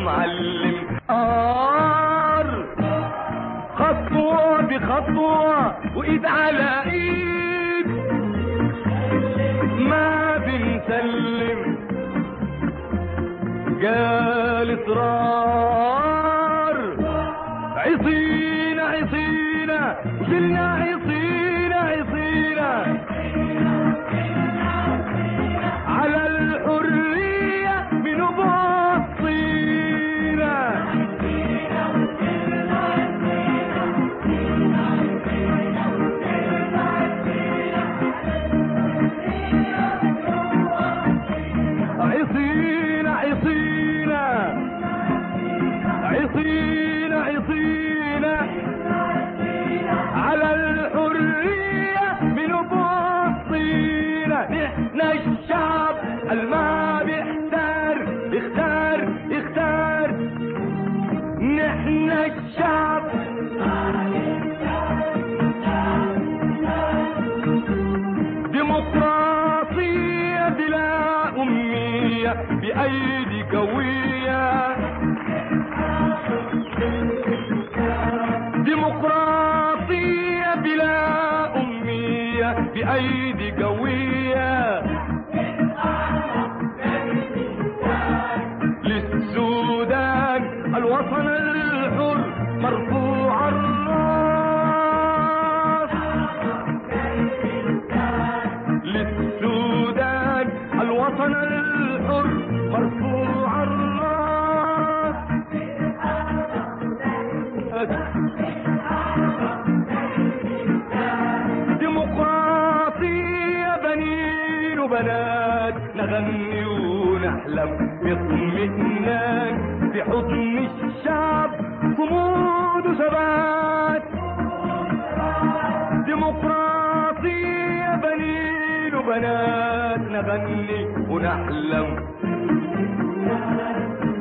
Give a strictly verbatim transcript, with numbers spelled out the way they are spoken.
معلم آر، خطوة بخطوة وإيد على إيد ما بنسلم، جال إصرار، عصينا عصينا وشلنا عصينا عصينا على الحرية بنبصينا، عصينا عصينا عصينا عصينا على الحرية بنبصينا، نحن الشعب الما بيختار يختار يختار، نحن الشعب ديمقراطية بلا أمية بأيدي قوية، ديمقراطية بلا أمية بأيدي قوية، للسودان الوطن الحر مرفوع الراس، للسودان الوطن الحر مرفوع الراس، ديمقراطية بنين وبنات نغني ونحلم باطمئنان في حضن الشعب صمود وثبات، ديمقراطية بنين وبنات نغني ونحلم